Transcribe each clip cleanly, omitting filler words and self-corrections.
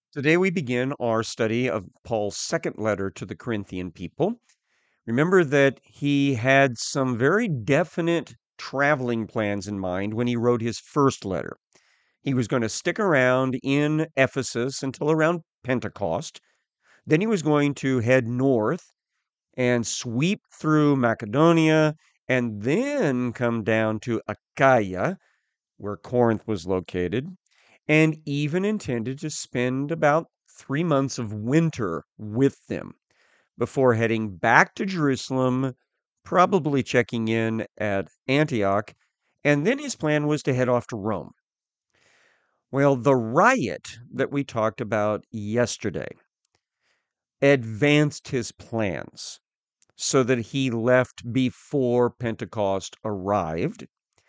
Today we begin our study of Paul's second letter to the Corinthian people. Remember that he had some very definite traveling plans in mind when he wrote his first letter. He was going to stick around in Ephesus until around Pentecost. Then he was going to head north and sweep through Macedonia and then come down to Achaia, where Corinth was located, and even intended to spend about 3 months of winter with them before heading back to Jerusalem, probably checking in at Antioch, and then his plan was to head off to Rome. Well, the riot that we talked about yesterday advanced his plans so that he left before Pentecost arrived.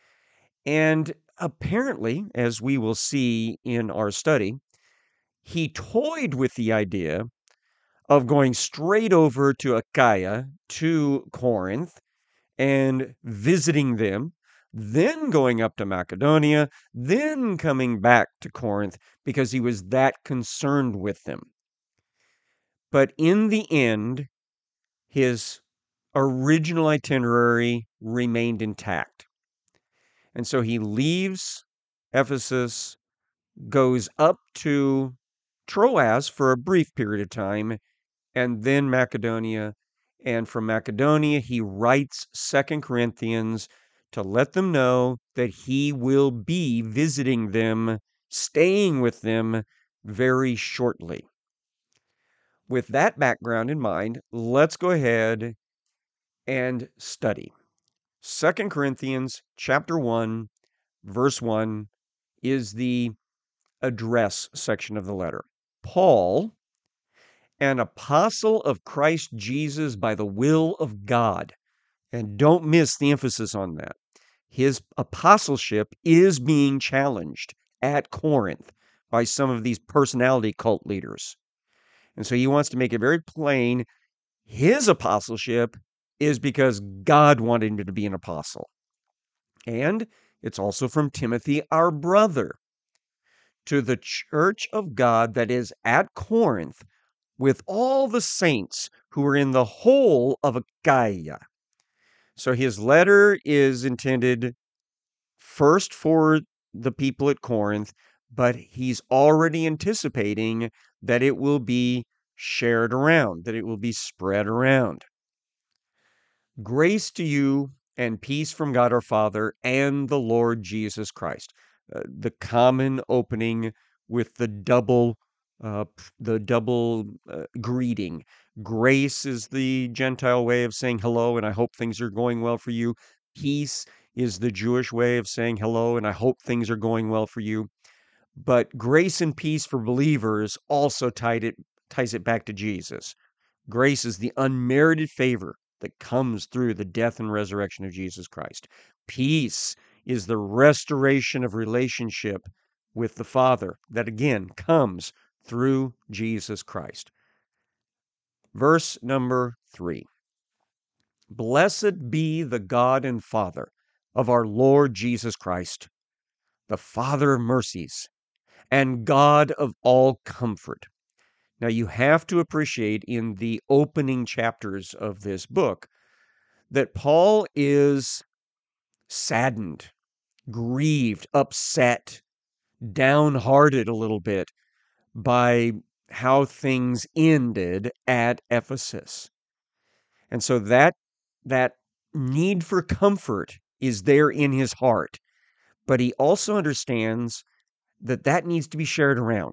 And apparently, as we will see in our study, he toyed with the idea of going straight over to Achaia, to Corinth, and visiting them, then going up to Macedonia, then coming back to Corinth because he was that concerned with them. But in the end, his original itinerary remained intact. And so he leaves Ephesus, goes up to Troas for a brief period of time, and then Macedonia. And from Macedonia, he writes Second Corinthians to let them know that he will be visiting them, staying with them very shortly. With that background in mind, let's go ahead and study. Second Corinthians chapter 1, verse 1 is the address section of the letter. Paul, an apostle of Christ Jesus by the will of God. And don't miss the emphasis on that. His apostleship is being challenged at Corinth by some of these personality cult leaders. And so he wants to make it very plain his apostleship is because God wanted him to be an apostle. And it's also from Timothy, our brother, to the church of God that is at Corinth, with all the saints who are in the whole of Achaia. So his letter is intended first for the people at Corinth, but he's already anticipating that it will be shared around, that it will be spread around. Grace to you and peace from God our Father and the Lord Jesus Christ. The common opening with the double greeting. Grace is the Gentile way of saying hello, and I hope things are going well for you. Peace is the Jewish way of saying hello, and I hope things are going well for you. But grace and peace for believers also ties it back to Jesus. Grace is the unmerited favor that comes through the death and resurrection of Jesus Christ. Peace is the restoration of relationship with the Father that again comes through Jesus Christ. Verse number 3. Blessed be the God and Father of our Lord Jesus Christ, the Father of mercies and God of all comfort. Now, you have to appreciate in the opening chapters of this book that Paul is saddened, grieved, upset, downhearted a little bit by how things ended at Ephesus. And so that need for comfort is there in his heart, but he also understands that that needs to be shared around.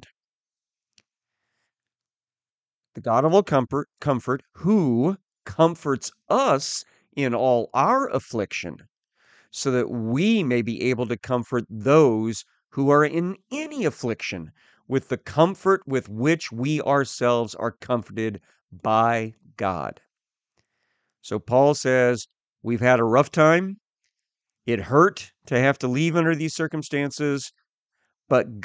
The God of all comfort, who comforts us in all our affliction, so that we may be able to comfort those who are in any affliction with the comfort with which we ourselves are comforted by God. So Paul says, we've had a rough time. It hurt to have to leave under these circumstances, but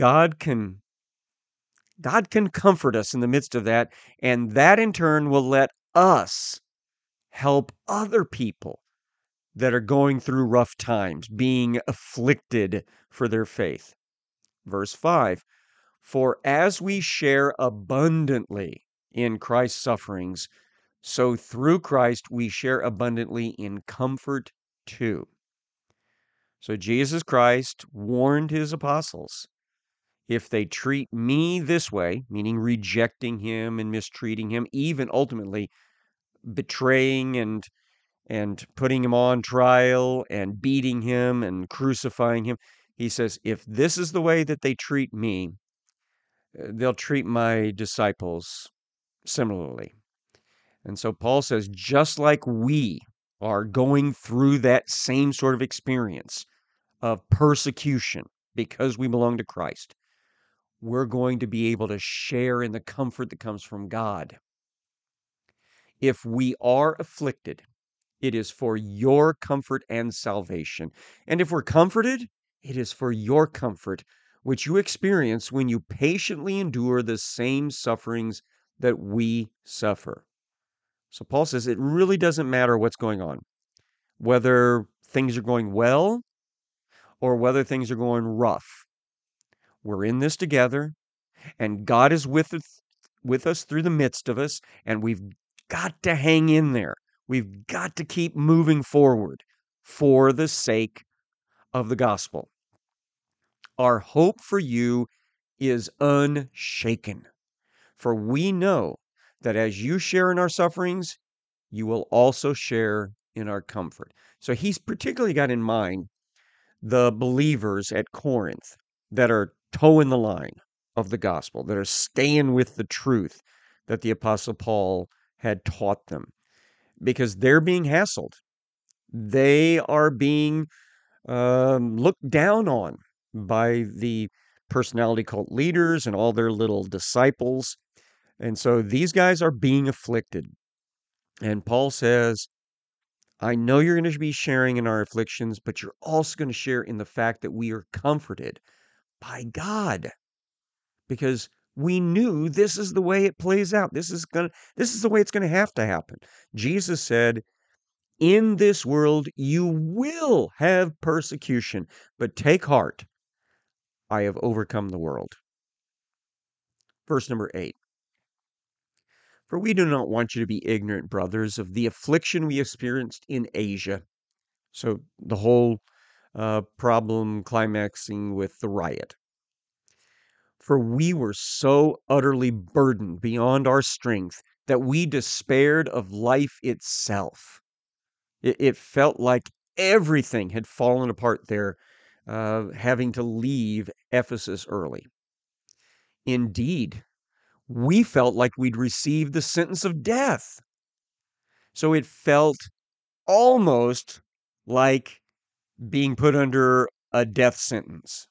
God can comfort us in the midst of that, and that in turn will let us help other people that are going through rough times, being afflicted for their faith. Verse 5, For as we share abundantly in Christ's sufferings, so through Christ we share abundantly in comfort too. So Jesus Christ warned his apostles, if they treat me this way, meaning rejecting him and mistreating him, even ultimately betraying and putting him on trial and beating him and crucifying him, he says, if this is the way that they treat me, they'll treat my disciples similarly. And so Paul says, just like we are going through that same sort of experience of persecution because we belong to Christ, we're going to be able to share in the comfort that comes from God. If we are afflicted, it is for your comfort and salvation. And if we're comforted, it is for your comfort, which you experience when you patiently endure the same sufferings that we suffer. So Paul says it really doesn't matter what's going on, whether things are going well or whether things are going rough. We're in this together, and God is with us through the midst of us, and we've got to hang in there. We've got to keep moving forward for the sake of the gospel. Our hope for you is unshaken, for we know that as you share in our sufferings, you will also share in our comfort. So he's particularly got in mind the believers at Corinth that are toeing the line of the gospel, that are staying with the truth that the Apostle Paul had taught them, because they're being hassled. They are being looked down on by the personality cult leaders and all their little disciples. And so these guys are being afflicted. And Paul says, I know you're going to be sharing in our afflictions, but you're also going to share in the fact that we are comforted by God, because we knew this is the way it plays out. This is the way it's going to have to happen. Jesus said, in this world you will have persecution, but take heart. I have overcome the world. Verse number 8. For we do not want you to be ignorant, brothers, of the affliction we experienced in Asia. So the whole problem climaxing with the riot. For we were so utterly burdened beyond our strength that we despaired of life itself. It felt like everything had fallen apart there, having to leave Ephesus early. Indeed, we felt like we'd received the sentence of death. So it felt almost like being put under a death sentence.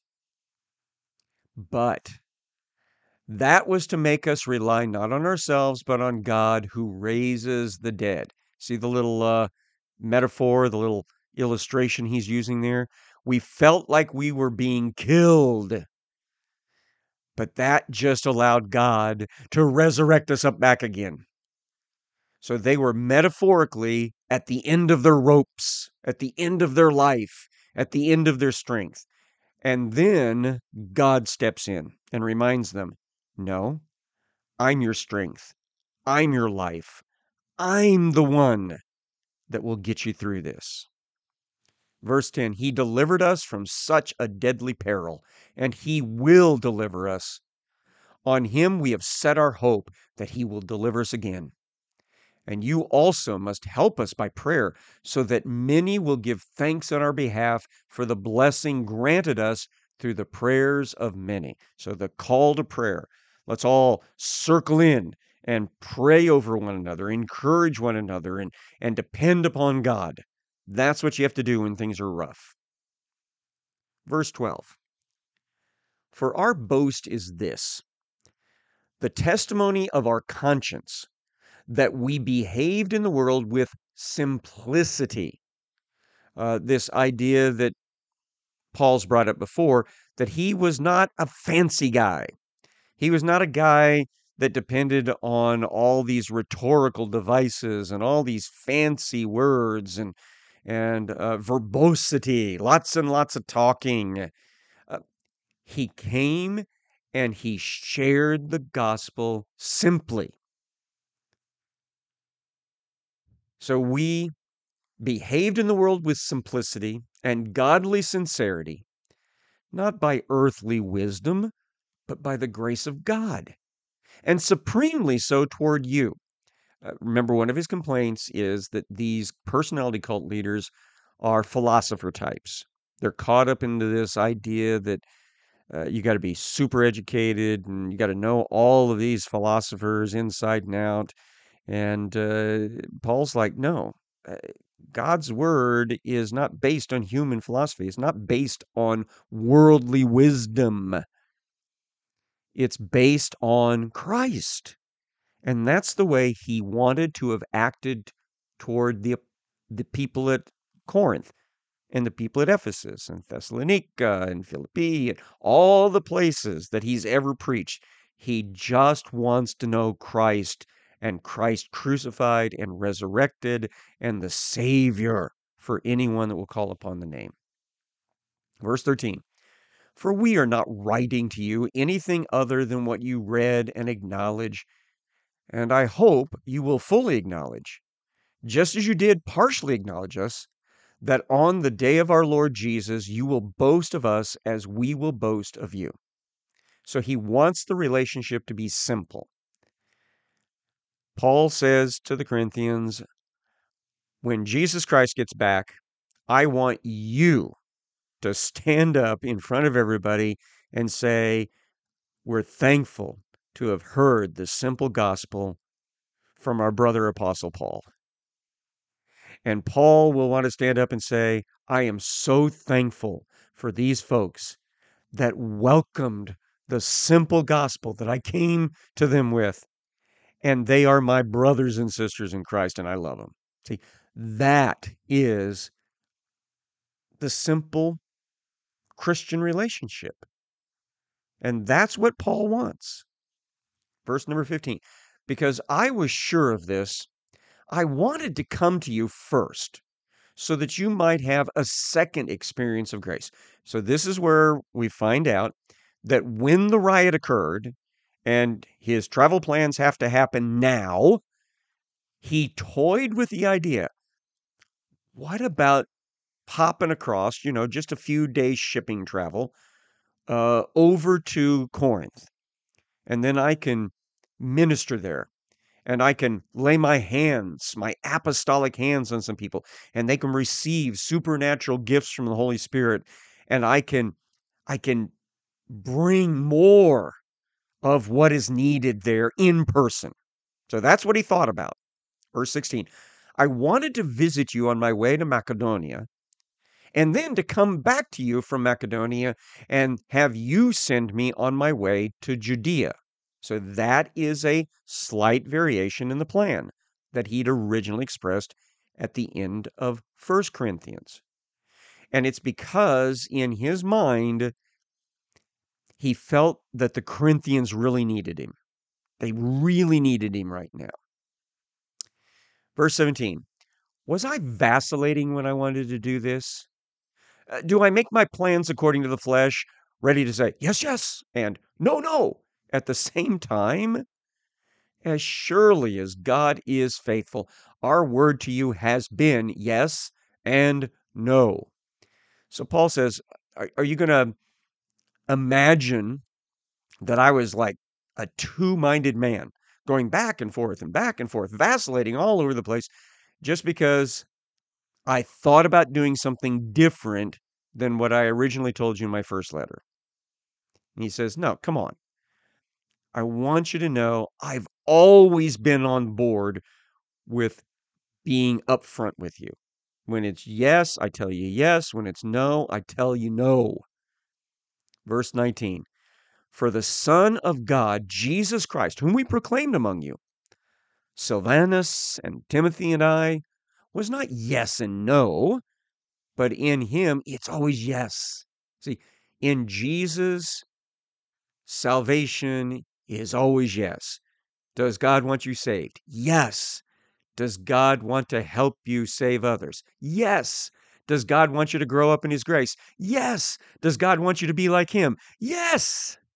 But that was to make us rely not on ourselves, but on God who raises the dead. See the little metaphor, the little illustration he's using there? We felt like we were being killed, but that just allowed God to resurrect us up back again. So they were metaphorically at the end of their ropes, at the end of their life, at the end of their strength. And then God steps in and reminds them, no, I'm your strength. I'm your life. I'm the one that will get you through this. Verse 10, he delivered us from such a deadly peril, and he will deliver us. On him we have set our hope that he will deliver us again. And you also must help us by prayer, so that many will give thanks on our behalf for the blessing granted us through the prayers of many. So the call to prayer. Let's all circle in and pray over one another, encourage one another, and depend upon God. That's what you have to do when things are rough. Verse 12. For our boast is this, the testimony of our conscience, that we behaved in the world with simplicity. This idea that Paul's brought up before, that he was not a fancy guy. He was not a guy that depended on all these rhetorical devices and all these fancy words and verbosity, lots and lots of talking. He came and he shared the gospel simply. So we behaved in the world with simplicity and godly sincerity, not by earthly wisdom, but by the grace of God, and supremely so toward you. Remember, one of his complaints is that these personality cult leaders are philosopher types. They're caught up into this idea that you got to be super educated and you got to know all of these philosophers inside and out. And Paul's like, no, uh, God's word is not based on human philosophy. It's not based on worldly wisdom. It's based on Christ. And that's the way he wanted to have acted toward the people at Corinth and the people at Ephesus and Thessalonica and Philippi and all the places that he's ever preached. He just wants to know Christ and Christ crucified and resurrected and the Savior for anyone that will call upon the name. Verse 13. For we are not writing to you anything other than what you read and acknowledge, and I hope you will fully acknowledge, just as you did partially acknowledge us, that on the day of our Lord Jesus, you will boast of us as we will boast of you. So he wants the relationship to be simple. Paul says to the Corinthians, when Jesus Christ gets back, I want you to stand up in front of everybody and say, we're thankful to have heard the simple gospel from our brother Apostle Paul. And Paul will want to stand up and say, I am so thankful for these folks that welcomed the simple gospel that I came to them with. And they are my brothers and sisters in Christ, and I love them. See, that is the simple Christian relationship. And that's what Paul wants. Verse number 15. Because I was sure of this, I wanted to come to you first, so that you might have a second experience of grace. So this is where we find out that when the riot occurred and his travel plans have to happen now, he toyed with the idea. What about popping across, just a few days shipping travel over to Corinth? And then I can minister there and I can lay my hands, my apostolic hands on some people, and they can receive supernatural gifts from the Holy Spirit, and I can bring more of what is needed there in person. So that's what he thought about. Verse 16. I wanted to visit you on my way to Macedonia, and then to come back to you from Macedonia and have you send me on my way to Judea. So that is a slight variation in the plan that he'd originally expressed at the end of 1 Corinthians. And it's because in his mind, he felt that the Corinthians really needed him. They really needed him right now. Verse 17. Was I vacillating when I wanted to do this? Do I make my plans according to the flesh, ready to say, yes, yes, and no, no, at the same time? As surely as God is faithful, our word to you has been yes and no. So Paul says, are you going to imagine that I was like a two-minded man, going back and forth, vacillating all over the place, just because I thought about doing something different than what I originally told you in my first letter? And he says, no, come on. I want you to know I've always been on board with being upfront with you. When it's yes, I tell you yes. When it's no, I tell you no. Verse 19. For the Son of God, Jesus Christ, whom we proclaimed among you, Silvanus and Timothy and I, was not yes and no, but in him it's always yes. See, in Jesus, salvation is always yes. Does God want you saved? Yes. Does God want to help you save others? Yes. Does God want you to grow up in his grace? Yes. Does God want you to be like him? Yes.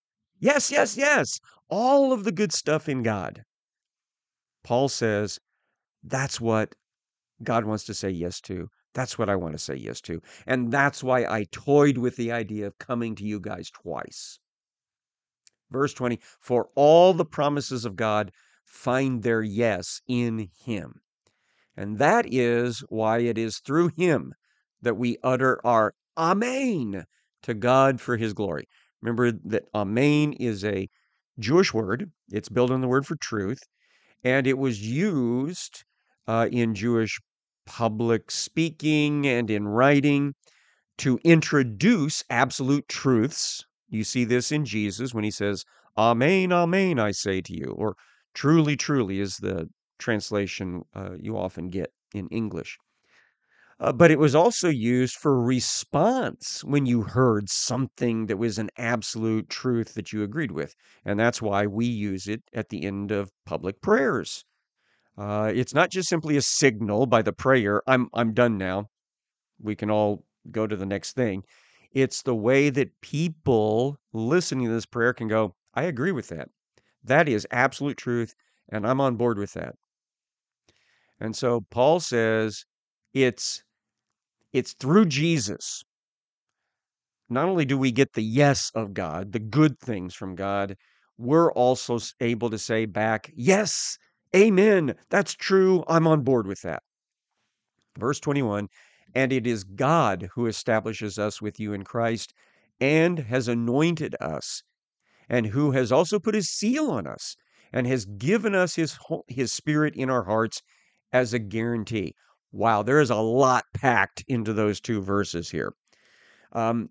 Yes, yes, yes. All of the good stuff in God. Paul says that's what God wants to say yes to. That's what I want to say yes to. And that's why I toyed with the idea of coming to you guys twice. Verse 20, for all the promises of God find their yes in him. And that is why it is through him that we utter our Amen to God for his glory. Remember that Amen is a Jewish word. It's built on the word for truth, and it was used in Jewish public speaking and in writing to introduce absolute truths. You see this in Jesus when he says, Amen, Amen, I say to you, or truly, truly is the translation you often get in English. But it was also used for response when you heard something that was an absolute truth that you agreed with. And that's why we use it at the end of public prayers. It's not just simply a signal by the prayer, I'm done now. We can all go to the next thing. It's the way that people listening to this prayer can go, I agree with that. That is absolute truth, and I'm on board with that. And so Paul says it's through Jesus. Not only do we get the yes of God, the good things from God, we're also able to say back, yes, amen, that's true, I'm on board with that. Verse 21, and it is God who establishes us with you in Christ and has anointed us, and who has also put his seal on us and has given us his spirit in our hearts as a guarantee. Wow, there is a lot packed into those two verses here. Um,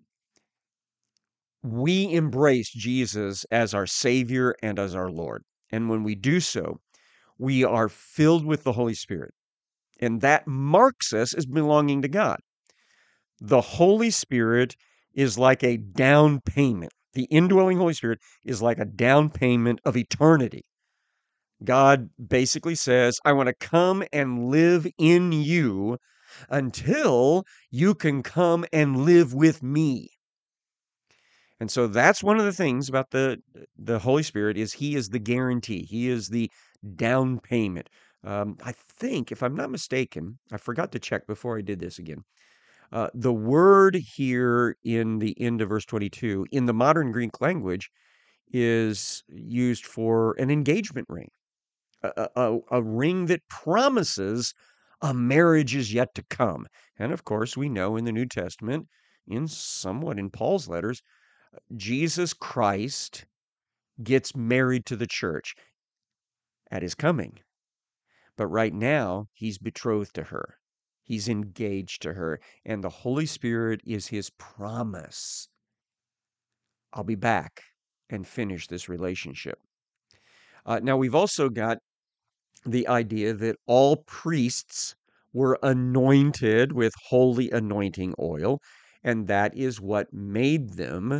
we embrace Jesus as our Savior and as our Lord. And when we do so, we are filled with the Holy Spirit. And that marks us as belonging to God. The Holy Spirit is like a down payment. The indwelling Holy Spirit is like a down payment of eternity. God basically says, I want to come and live in you until you can come and live with me. And so that's one of the things about the Holy Spirit is he is the guarantee. He is the down payment. I think, if I'm not mistaken, I forgot to check before I did this again. The word here in the end of verse 22 in the modern Greek language is used for an engagement ring, a ring that promises a marriage is yet to come. And of course, we know in the New Testament, somewhat in Paul's letters, Jesus Christ gets married to the church at his coming. But right now, he's betrothed to her. He's engaged to her. And the Holy Spirit is his promise. I'll be back and finish this relationship. Now, we've also got the idea that all priests were anointed with holy anointing oil, and that is what made them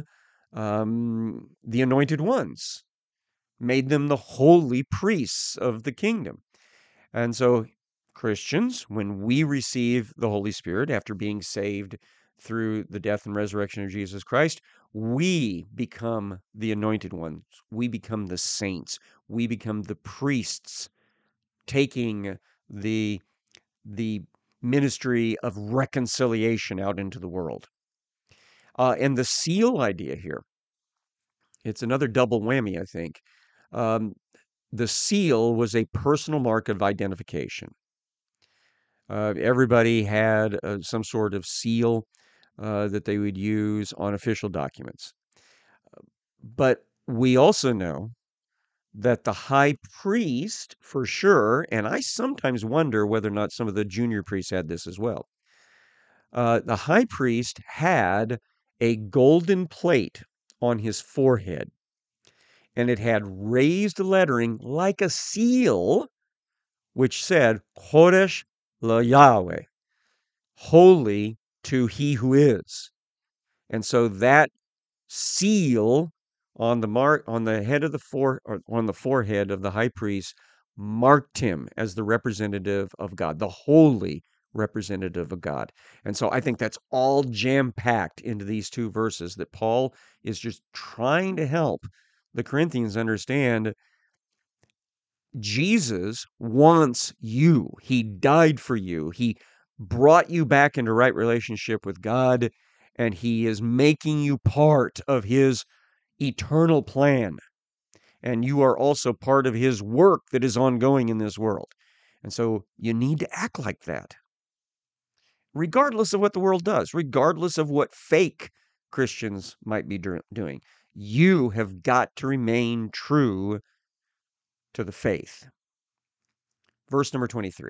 the anointed ones, made them the holy priests of the kingdom. And so, Christians, when we receive the Holy Spirit after being saved through the death and resurrection of Jesus Christ, we become the anointed ones. We become the saints. We become the priests, taking the the ministry of reconciliation out into the world. And the seal idea here, it's another double whammy, I think. Um, the seal was a personal mark of identification. Everybody had some sort of seal that they would use on official documents. But we also know that the high priest, for sure, and I sometimes wonder whether or not some of the junior priests had this as well. The high priest had a golden plate on his forehead, and it had raised lettering like a seal, which said, Chodesh la Yahweh, holy to he who is. And so that seal on the head of or on the forehead of the high priest marked him as the representative of God, the holy representative of God. And so I think that's all jam packed into these two verses that Paul is just trying to help the Corinthians understand Jesus wants you. He died for you. He brought you back into right relationship with God, and he is making you part of his eternal plan. And you are also part of his work that is ongoing in this world. And so you need to act like that, regardless of what the world does, regardless of what fake Christians might be doing. You have got to remain true to the faith. Verse number 23.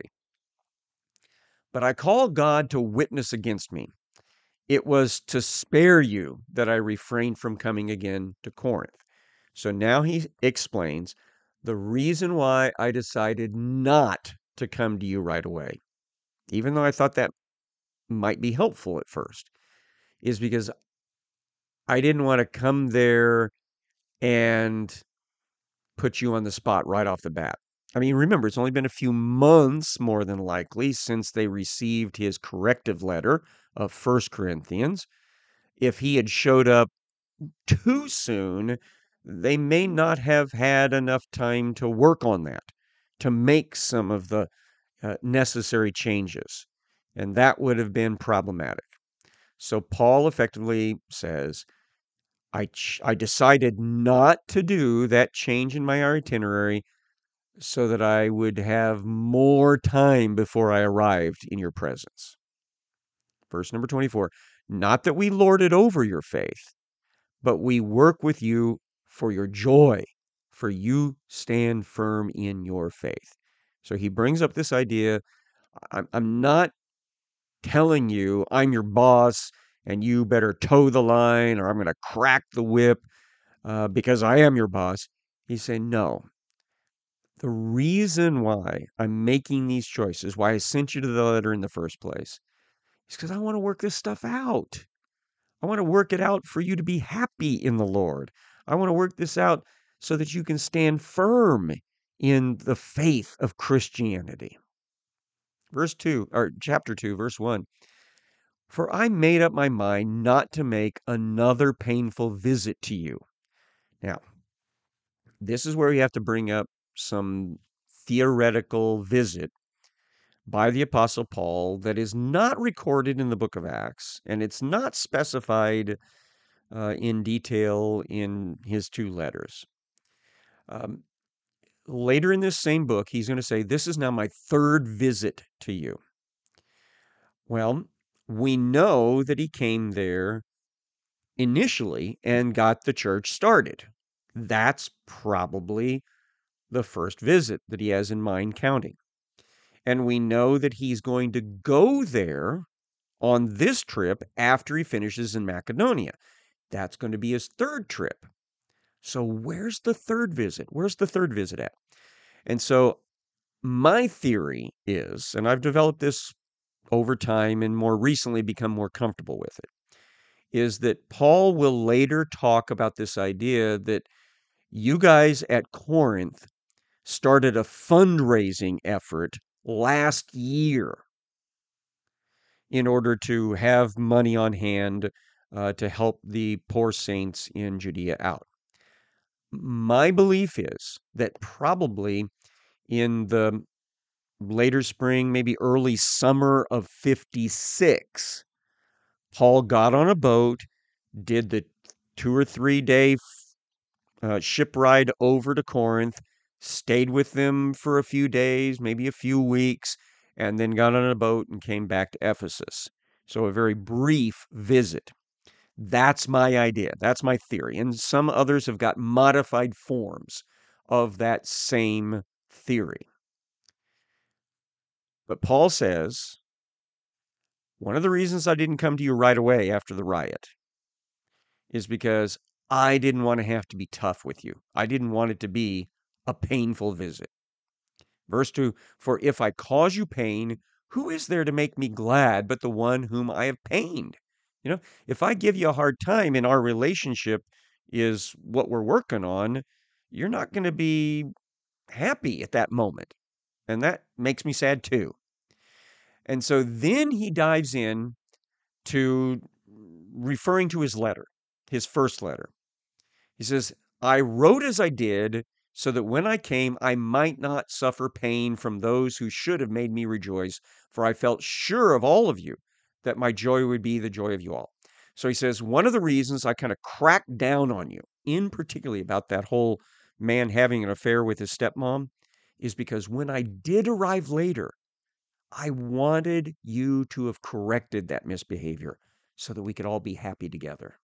But I call God to witness against me. It was to spare you that I refrained from coming again to Corinth. So now he explains the reason why I decided not to come to you right away, even though I thought that might be helpful at first, is because I didn't want to come there and put you on the spot right off the bat. I mean, remember, it's only been a few months, more than likely, since they received his corrective letter of First Corinthians. If he had showed up too soon, they may not have had enough time to work on that, to make some of the necessary changes. And that would have been problematic. So Paul effectively says, I decided not to do that change in my itinerary so that I would have more time before I arrived in your presence. Verse number 24, not that we lord it over your faith, but we work with you for your joy, for you stand firm in your faith. So he brings up this idea. I'm not telling you I'm your boss and you better toe the line or I'm going to crack the whip because I am your boss. He's saying, no, the reason why I'm making these choices, why I sent you to the letter in the first place, is because I want to work this stuff out. I want to work it out for you to be happy in the Lord. I want to work this out so that you can stand firm in the faith of Christianity. Verse 2, or chapter 2, verse 1. For I made up my mind not to make another painful visit to you. Now, this is where we have to bring up some theoretical visit by the Apostle Paul that is not recorded in the book of Acts, and it's not specified in detail in his two letters. Um, Later in this same book, he's going to say, this is now my third visit to you. Well, we know that he came there initially and got the church started. That's probably the first visit that he has in mind counting. And we know that he's going to go there on this trip after he finishes in Macedonia. That's going to be his third trip. So where's the third visit? Where's the third visit at? And so my theory is, and I've developed this over time and more recently become more comfortable with it, is that Paul will later talk about this idea that you guys at Corinth started a fundraising effort last year in order to have money on hand to help the poor saints in Judea out. My belief is that probably in the later spring, maybe early summer of 56, Paul got on a boat, did the 2 or 3 day ship ride over to Corinth, stayed with them for a few days, maybe a few weeks, and then got on a boat and came back to Ephesus. So a very brief visit. That's my idea. That's my theory. And some others have got modified forms of that same theory. But Paul says, one of the reasons I didn't come to you right away after the riot is because I didn't want to have to be tough with you. I didn't want it to be a painful visit. Verse 2, for if I cause you pain, who is there to make me glad but the one whom I have pained? You know, if I give you a hard time and our relationship is what we're working on, you're not going to be happy at that moment. And that makes me sad too. And so then he dives in to referring to his letter, his first letter. He says, I wrote as I did so that when I came, I might not suffer pain from those who should have made me rejoice, for I felt sure of all of you that my joy would be the joy of you all. So he says, one of the reasons I kind of cracked down on you, in particularly about that whole man having an affair with his stepmom, is because when I did arrive later, I wanted you to have corrected that misbehavior so that we could all be happy together.